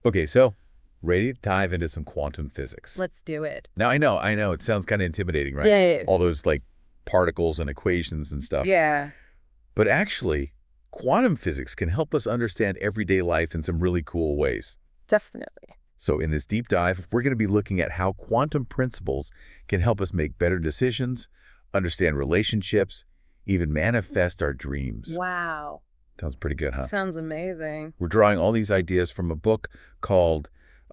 Okay, so ready to dive into some quantum physics. Let's do it. Now, I know, it sounds kind of intimidating, right? Yeah. All those, like, particles and equations and stuff. Yeah, But actually, quantum physics can help us understand everyday life in some really cool ways. definitely. So in this deep dive, we're going to be looking at how quantum principles can help us make better decisions, understand relationships, even manifest our dreams. Wow. Sounds pretty good, huh? Sounds amazing. We're drawing all these ideas from a book called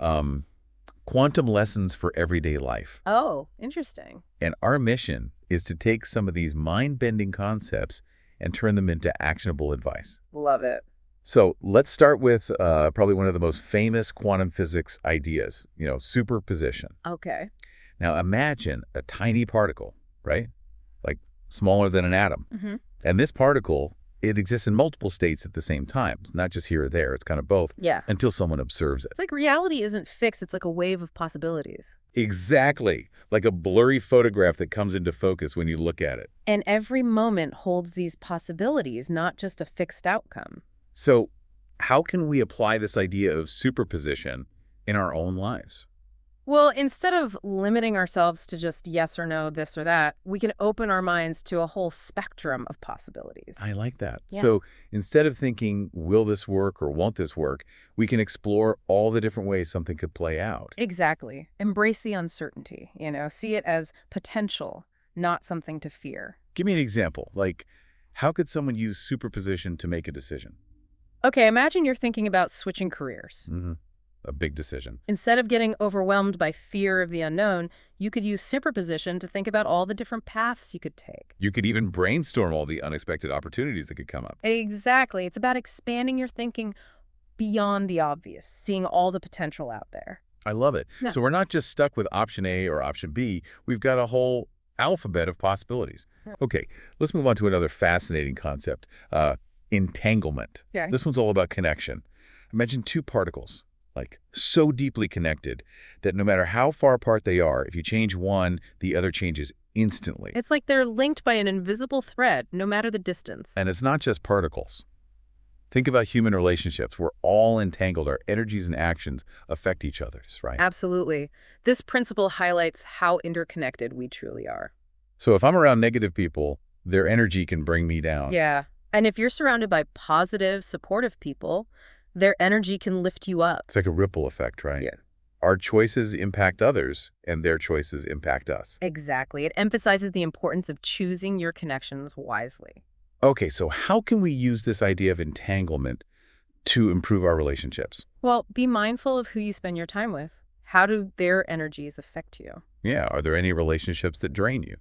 Quantum Lessons for Everyday Life. Oh, interesting. And our mission is to take some of these mind-bending concepts and turn them into actionable advice. Love it. So let's start with probably one of the most famous quantum physics ideas, superposition. Okay. Now imagine a tiny particle, right? Like smaller than an atom. Mm-hmm. And this particle, it exists in multiple states at the same time. It's not just here or there. It's kind of both Yeah. until someone observes it. It's like reality isn't fixed. It's like a wave of possibilities. Exactly. Like a blurry photograph that comes into focus when you look at it. And every moment holds these possibilities, not just a fixed outcome. So how can we apply this idea of superposition in our own lives? Well, instead of limiting ourselves to just yes or no, this or that, we can open our minds to a whole spectrum of possibilities. I like that. Yeah. So instead of thinking, will this work or won't this work, we can explore all the different ways something could play out. Exactly. Embrace the uncertainty, see it as potential, not something to fear. Give me an example. Like, how could someone use superposition to make a decision? Okay, imagine you're thinking about switching careers. A big decision. Instead of getting overwhelmed by fear of the unknown, you could use superposition to think about all the different paths you could take. You could even brainstorm all the unexpected opportunities that could come up. Exactly. It's about expanding your thinking beyond the obvious, seeing all the potential out there. I love it. Yeah. So we're not just stuck with option A or option B. We've got a whole alphabet of possibilities. Yeah. Okay, let's move on to another fascinating concept, entanglement. Yeah. This one's all about connection. Imagine two particles, like so deeply connected that no matter how far apart they are, if you change one, the other changes instantly. It's like they're linked by an invisible thread, no matter the distance. And it's not just particles. Think about human relationships. We're all entangled. Our energies and actions affect each other's, right? Absolutely. This principle highlights how interconnected we truly are. So if I'm around negative people, their energy can bring me down. Yeah. And if you're surrounded by positive, supportive people, their energy can lift you up. It's like a ripple effect, right? Yeah. Our choices impact others, and their choices impact us. Exactly. It emphasizes the importance of choosing your connections wisely. Okay, so how can we use this idea of entanglement to improve our relationships? Well, be mindful of who you spend your time with. How do their energies affect you? Yeah, are there any relationships that drain you?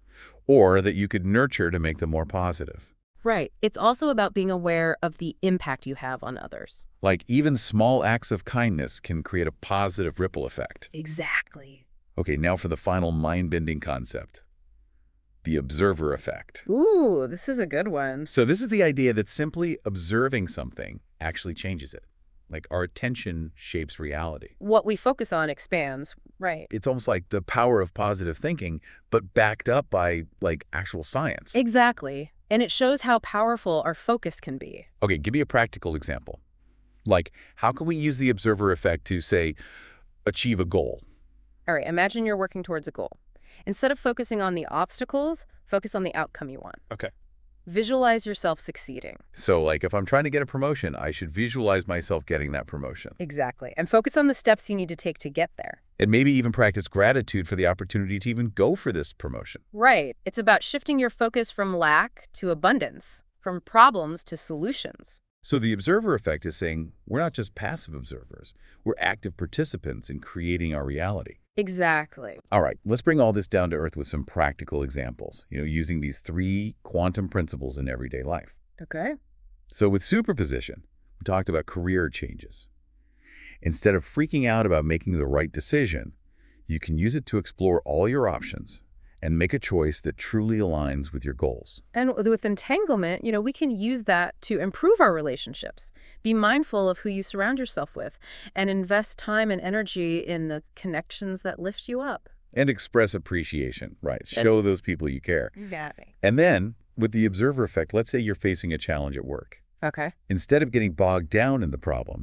Or that you could nurture to make them more positive? Right. It's also about being aware of the impact you have on others. Like even small acts of kindness can create a positive ripple effect. Exactly. Okay, now for the final mind-bending concept, the observer effect. Ooh, this is a good one. So this is the idea that simply observing something actually changes it. Like our attention shapes reality. What we focus on expands. Right. It's almost like the power of positive thinking, but backed up by like actual science. Exactly. And it shows how powerful our focus can be. Okay, give me a practical example. Like, how can we use the observer effect to, say, achieve a goal? All right, imagine you're working towards a goal. Instead of focusing on the obstacles, focus on the outcome you want. Okay. Visualize yourself succeeding. So, like, if I'm trying to get a promotion, I should visualize myself getting that promotion. Exactly. And focus on the steps you need to take to get there. And maybe even practice gratitude for the opportunity to even go for this promotion. Right. It's about shifting your focus from lack to abundance, from problems to solutions. So the observer effect is saying we're not just passive observers, we're active participants in creating our reality. Exactly. All right, let's bring all this down to earth with some practical examples, using these 3 quantum principles in everyday life. Okay. So with superposition, we talked about career changes. Instead of freaking out about making the right decision, you can use it to explore all your options and make a choice that truly aligns with your goals. And with entanglement, we can use that to improve our relationships. Be mindful of who you surround yourself with and invest time and energy in the connections that lift you up. And express appreciation, right? Show those people you care. Got me. And then, with the observer effect, let's say you're facing a challenge at work. Okay. Instead of getting bogged down in the problem,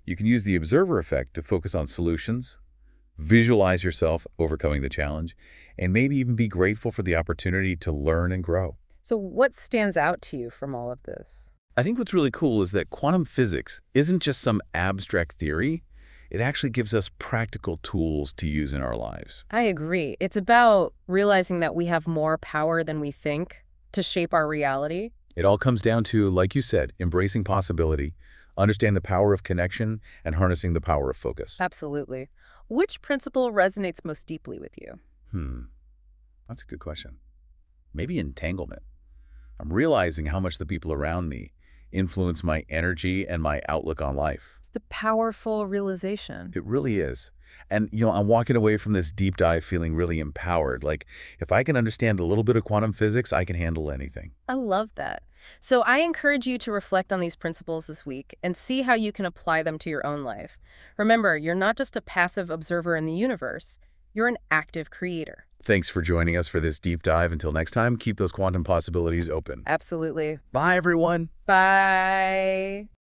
You can use the observer effect to focus on solutions, visualize yourself overcoming the challenge, and maybe even be grateful for the opportunity to learn and grow. So what stands out to you from all of this? I think what's really cool is that quantum physics isn't just some abstract theory. It actually gives us practical tools to use in our lives. I agree. It's about realizing that we have more power than we think to shape our reality. It all comes down to, like you said, embracing possibility, understand the power of connection, and harnessing the power of focus. Absolutely. Which principle resonates most deeply with you? That's a good question. Maybe entanglement. I'm realizing how much the people around me influence my energy and my outlook on life. It's a powerful realization. It really is. And, I'm walking away from this deep dive feeling really empowered. Like, if I can understand a little bit of quantum physics, I can handle anything. I love that. So I encourage you to reflect on these principles this week and see how you can apply them to your own life. Remember, you're not just a passive observer in the universe. You're an active creator. Thanks for joining us for this deep dive. Until next time, keep those quantum possibilities open. Absolutely. Bye, everyone. Bye.